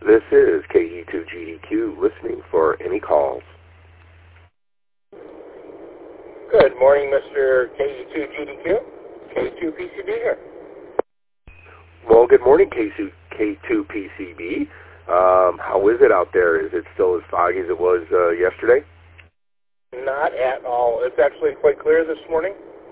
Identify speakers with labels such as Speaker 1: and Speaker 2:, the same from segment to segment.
Speaker 1: This is KE2GDQ listening for any calls.
Speaker 2: Good morning, Mr. KE2GDQ. K2PCB here.
Speaker 1: Well, good morning, K2PCB. How is it out there? Is it still as foggy as it was yesterday?
Speaker 2: Not at all. It's actually quite clear this morning.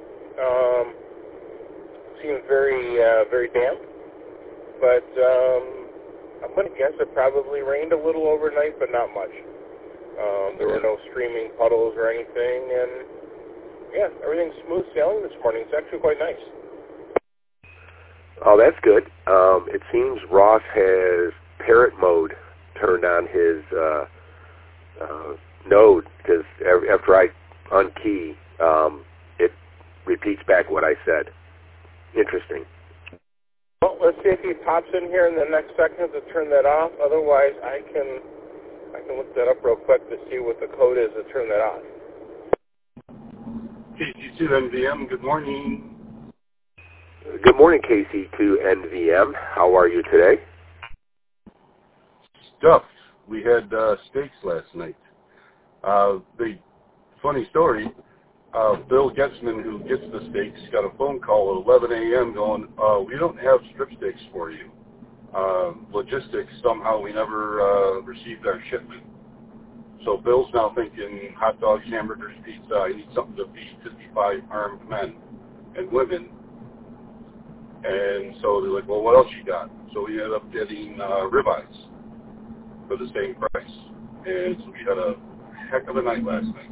Speaker 2: Seems very damp. But I'm going to guess it probably rained a little overnight, but not much. There were no streaming puddles or anything, and yeah, everything's smooth sailing this morning. It's actually quite nice.
Speaker 1: Oh, that's good. It seems Ross has parrot mode turned on his node, because after I unkey, it repeats back what I said. Interesting.
Speaker 2: Well, let's see if he pops in here in the next second to turn that off. Otherwise, I can look that up real quick to see what the code is to turn that off.
Speaker 3: KC2NVM, good morning.
Speaker 1: Good morning, KC2NVM. How are you today?
Speaker 3: Stuffed. We had steaks last night. The funny story, Bill Getzman, who gets the steaks, got a phone call at 11 a.m. going, we don't have strip steaks for you. Logistics, somehow we never received our shipment. So Bill's now thinking hot dogs, hamburgers, pizza. I need something to feed 55 armed men and women. And so they're like, well, what else you got? So we ended up getting ribeyes for the same price. And so we had a heck of a night last night.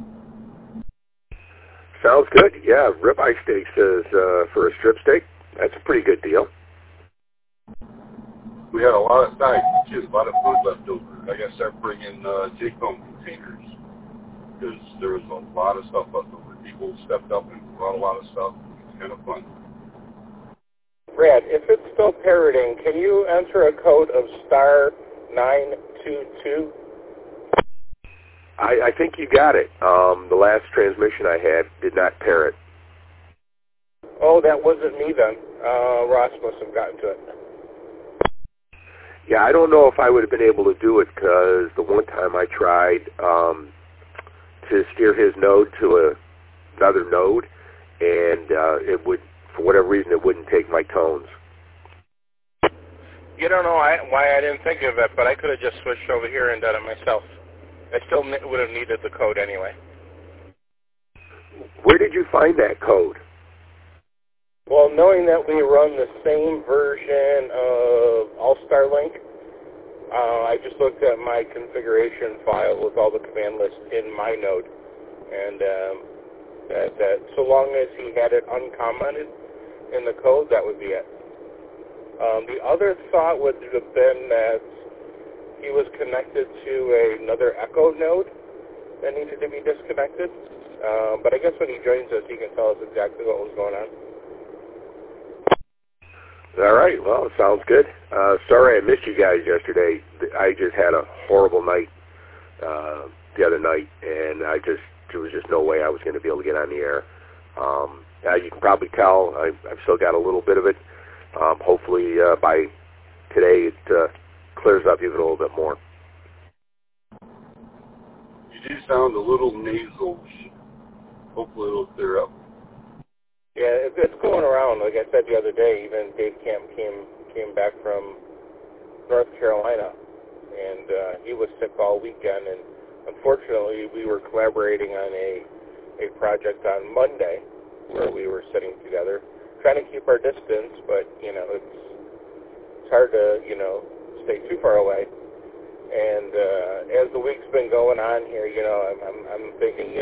Speaker 1: Sounds good. Yeah, ribeye steaks is for a strip steak. That's a pretty good deal.
Speaker 3: We had a lot of sides too, a lot of food left over. I got to start bringing take-home containers because there was a lot of stuff left over. People stepped up and brought a lot of stuff. It was kind of fun.
Speaker 2: Brad, if it's still parroting, can you enter a code of *922?
Speaker 1: I think you got it. The last transmission I had did not parrot.
Speaker 2: Oh, that wasn't me then. Ross must have gotten to it.
Speaker 1: Yeah, I don't know if I would have been able to do it because the one time I tried to steer his node to another node, and it would, for whatever reason, it wouldn't take my tones.
Speaker 2: You don't know why I didn't think of it, but I could have just switched over here and done it myself. I still would have needed the code anyway.
Speaker 1: Where did you find that code?
Speaker 2: Well, knowing that we run the same version of All-Star Link, I just looked at my configuration file with all the command lists in my node, and that so long as he had it uncommented in the code, that would be it. The other thought would have been that he was connected to another Echo node that needed to be disconnected, but I guess when he joins us, he can tell us exactly what was going on.
Speaker 1: All right. Well, it sounds good. Sorry I missed you guys yesterday. I just had a horrible night the other night, and there was just no way I was going to be able to get on the air. You can probably tell I've still got a little bit of it. Hopefully by today it clears up even a little bit more.
Speaker 3: You do sound a little nasal. Hopefully it'll clear up.
Speaker 2: Yeah, it's going around. Like I said the other day, even Dave Camp came back from North Carolina, and he was sick all weekend. And unfortunately, we were collaborating on a project on Monday where we were sitting together, trying to keep our distance, but it's hard to stay too far away. And as the week's been going on here, I'm thinking,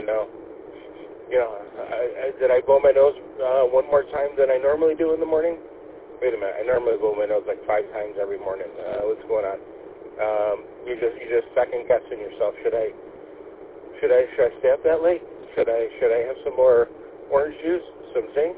Speaker 2: did I blow my nose one more time than I normally do in the morning? Wait a minute, I normally blow my nose like 5 times every morning. What's going on? You just second guessing yourself. Should I stay up that late? Should I have some more orange juice, some zinc?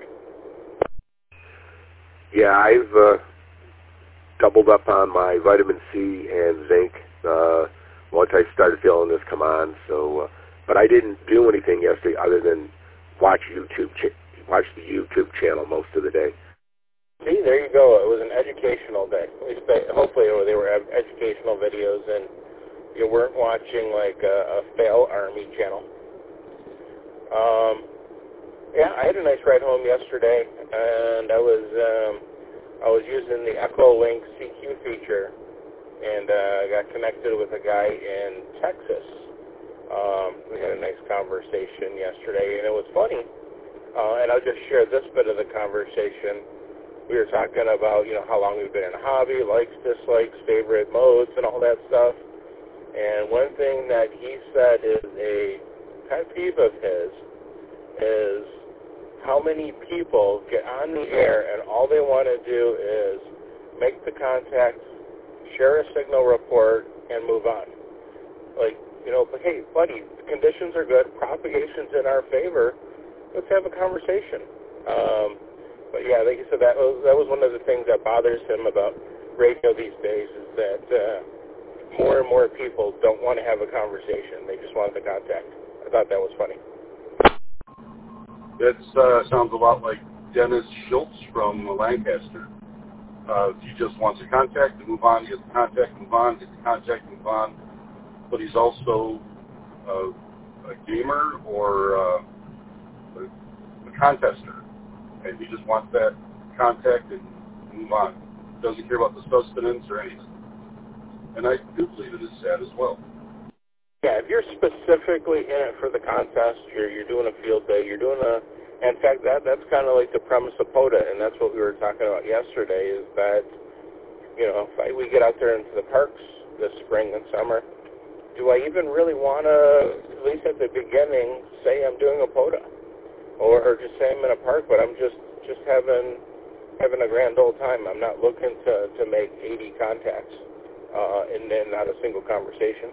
Speaker 1: Yeah, I've doubled up on my vitamin C and zinc once I started feeling this come on. So, but I didn't do anything yesterday other than watch the YouTube channel most of the day.
Speaker 2: See, there you go. It was an educational day. Hopefully they were educational. educational videos and you weren't watching like a fail army channel. Yeah, I had a nice ride home yesterday, and I was using the Echolink CQ feature, and I got connected with a guy in Texas. We had a nice conversation yesterday, and it was funny. And I'll just share this bit of the conversation. We were talking about, how long we've been in a hobby, likes, dislikes, favorite modes, and all that stuff. And one thing that he said is a pet peeve of his is how many people get on the air and all they want to do is make the contact, share a signal report, and move on. Like, but hey, buddy, conditions are good, propagation's in our favor, let's have a conversation. But yeah, like you said, that was one of the things that bothers him about radio these days is that more and more people don't want to have a conversation. They just want the contact. I thought that was funny.
Speaker 3: That sounds a lot like Dennis Schultz from Lancaster. He just wants a contact to move on, get the contact, move on, get the contact, move on. But he's also a gamer or a contester. And he just wants that contact and move on. Doesn't care about the sustenance or anything. And I do believe it is sad as well.
Speaker 2: Yeah, if you're specifically in it for the contest, you're doing a field day, in fact, that's kind of like the premise of POTA, and that's what we were talking about yesterday, is that, if we get out there into the parks this spring and summer, do I even really want to, at least at the beginning, say I'm doing a POTA? Or just say I'm in a park, but I'm just having a grand old time. I'm not looking to make 80 contacts, and then not a single conversation.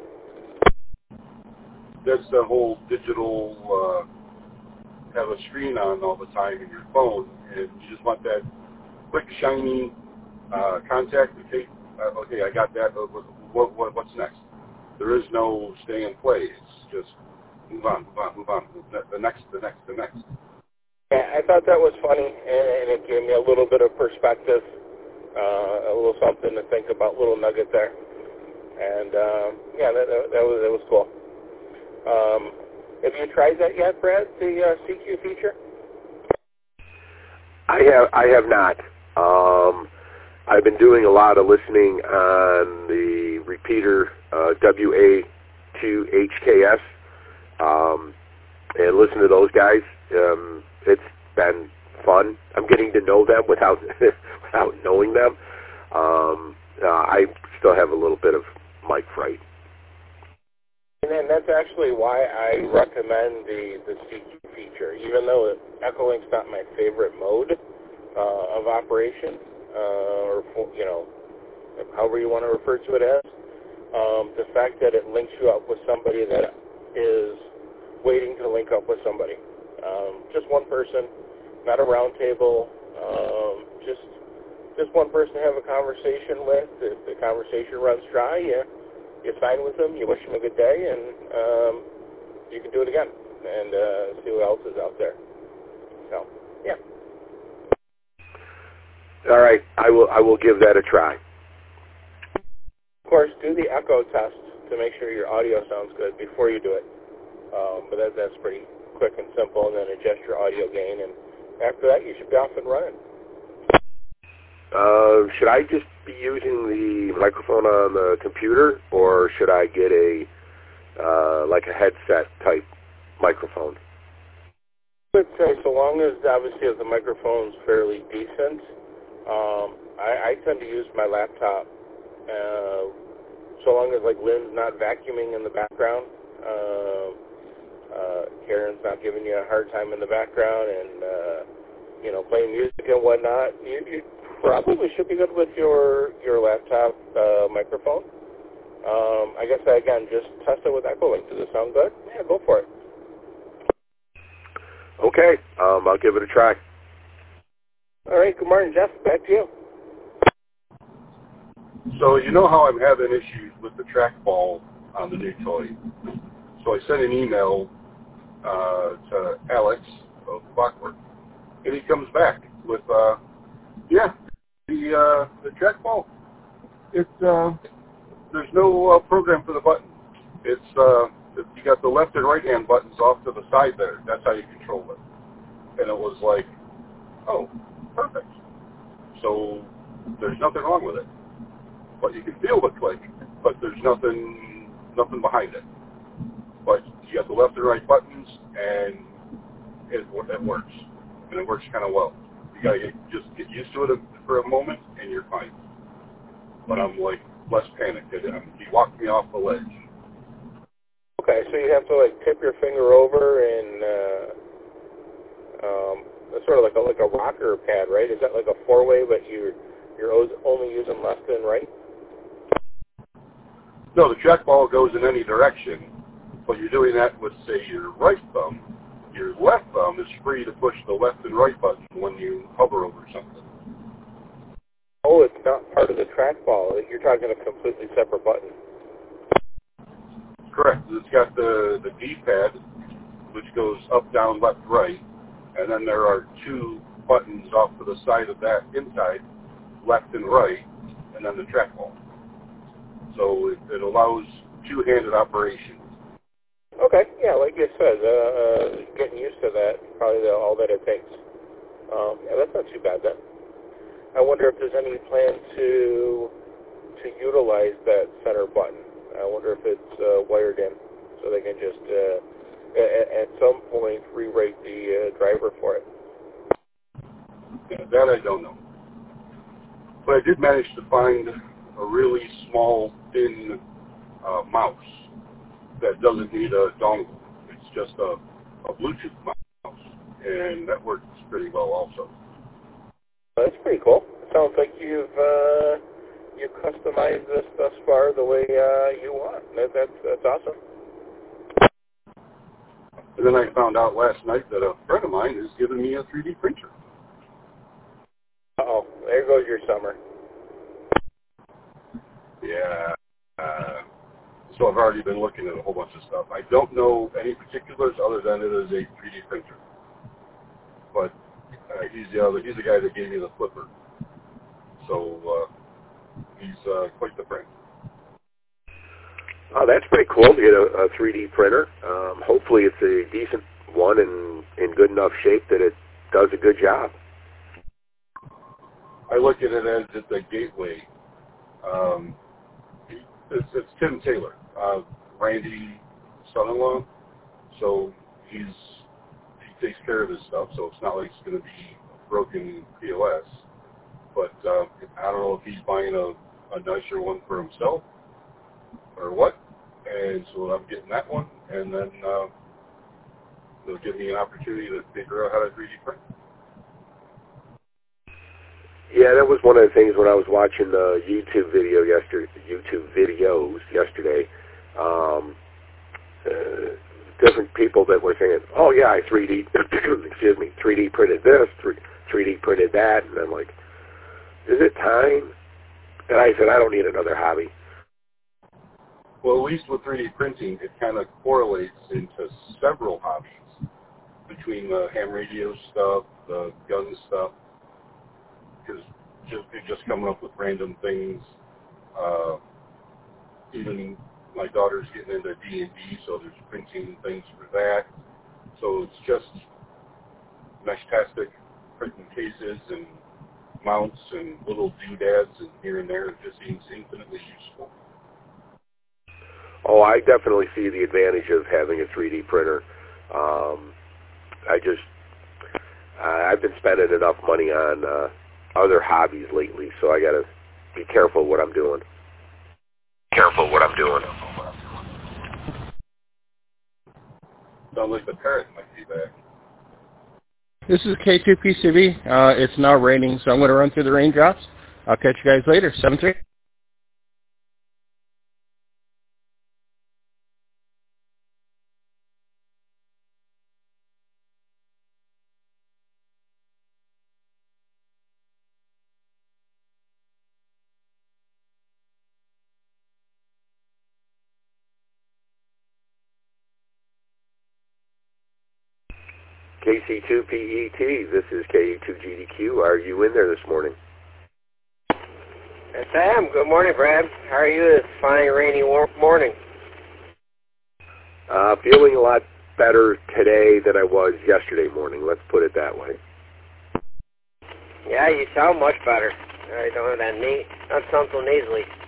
Speaker 3: That's the whole digital, have a screen on all the time in your phone, and you just want that quick, shiny contact. Okay, I got that. What's next? There is no stay and play. It's just move on. The next.
Speaker 2: Yeah, I thought that was funny, and it gave me a little bit of perspective, a little something to think about, little nugget there. And yeah, that was cool. Have you tried that yet, Brad? The CQ feature?
Speaker 1: I have not. I've been doing a lot of listening on the repeater WA2HKS, and listen to those guys. It's been fun. I'm getting to know them without without knowing them. I still have a little bit of mic fright.
Speaker 2: And that's actually why I recommend the CQ feature. Even though Echolink's not my favorite mode of operation, or however you want to refer to it as, the fact that it links you up with somebody that is waiting to link up with somebody. Just one person, not a round table, just one person to have a conversation with. If the conversation runs dry, you sign with them, you wish them a good day, and you can do it again and see what else is out there. So, yeah.
Speaker 1: All right, I will give that a try.
Speaker 2: Of course, do the echo test to make sure your audio sounds good before you do it. But that's pretty quick and simple, and then adjust your audio gain, and after that, you should be off and running.
Speaker 1: Should I just be using the microphone on the computer, or should I get a headset type microphone?
Speaker 2: I would say so long as obviously if the microphone's fairly decent. I tend to use my laptop so long as Lynn's not vacuuming in the background. Karen's not giving you a hard time in the background, and playing music and whatnot. You probably should be good with your laptop microphone. I guess again, just test it with Echolink. Does it sound good? Yeah, go for it.
Speaker 1: Okay, I'll give it a try.
Speaker 2: All right, good morning, Jeff. Back to you.
Speaker 3: So you know how I'm having issues with the trackball on the new toy. So I sent an email to Alex of Clockwork, and he comes back with, the trackball. It's there's no program for the button. It's you got the left and right hand buttons off to the side there. That's how you control it. And it was like, oh, perfect. So there's nothing wrong with it. But you can feel the click, but there's nothing behind it. But you got the left and right buttons, and it works. And it works kind of well. You got to just get used to it for a moment, and you're fine. But I'm like less panicked. He walked me off the ledge.
Speaker 2: Okay, so you have to like tip your finger over and it's sort of like a rocker pad, right? Is that like a four-way, but you're only using left and right?
Speaker 3: No, the trackball goes in any direction, but you're doing that with, say, your right thumb. Your left thumb is free to push the left and right button when you hover over something.
Speaker 2: Oh, it's not part of the trackball. You're talking a completely separate button.
Speaker 3: Correct. It's got the D-pad, which goes up, down, left, right, and then there are two buttons off to the side of that inside, left and right, and then the trackball. So it allows two-handed operation.
Speaker 2: Okay, yeah, like you said, getting used to that, probably all that it takes. Yeah, that's not too bad then. I wonder if there's any plan to utilize that center button. I wonder if it's wired in, so they can just at some point rewrite the driver for it.
Speaker 3: Yeah, that I don't know. But I did manage to find a really small, thin mouse that doesn't need a dongle. It's just a Bluetooth mouse, and that works pretty well also.
Speaker 2: That's pretty cool. Sounds like you've customized this thus far the way you want. That's awesome.
Speaker 3: And then I found out last night that a friend of mine is giving me a 3D printer.
Speaker 2: Uh-oh, there goes your summer.
Speaker 3: Yeah. So I've already been looking at a whole bunch of stuff. I don't know any particulars other than it is a 3D printer. But he's the guy that gave me the flipper. So he's quite the friend.
Speaker 1: Oh, that's pretty cool to get a 3D printer. Hopefully it's a decent one and in good enough shape that it does a good job.
Speaker 3: I look at it as it's a gateway. It's Tim Taylor, Randy's son-in-law. So he takes care of his stuff, so it's not like it's going to be a broken POS. But I don't know if he's buying a nicer one for himself or what. And so I'm getting that one, and then they'll give me an opportunity to figure out how to 3D print.
Speaker 1: Yeah, that was one of the things when I was watching the YouTube videos yesterday. Different people that were saying, "Oh yeah, I 3D, 3D printed this, 3D printed that," and I'm like, "Is it time?" And I said, "I don't need another hobby."
Speaker 3: Well, at least with 3D printing, it kind of correlates into several hobbies between the ham radio stuff, the gun stuff, because you're just coming up with random things. Even my daughter's getting into D&D, so there's printing things for that. So it's just mesh-tastic printing cases and mounts and little doodads and here and there. It just seems infinitely useful.
Speaker 1: Oh, I definitely see the advantage of having a 3D printer. I've been spending enough money on other hobbies lately, so I got to be careful what I'm doing.
Speaker 3: Sounds like the parrot might be back.
Speaker 4: This is K2PCB. It's now raining, so I'm going to run through the raindrops. I'll catch you guys later. 7-3.
Speaker 1: KC2PET, this is KE2GDQ. Are you in there this morning?
Speaker 5: Yes, I am. Good morning, Brad. How are you this fine, rainy morning?
Speaker 1: Feeling a lot better today than I was yesterday morning. Let's put it that way.
Speaker 5: Yeah, you sound much better. I don't have that sound so nasally.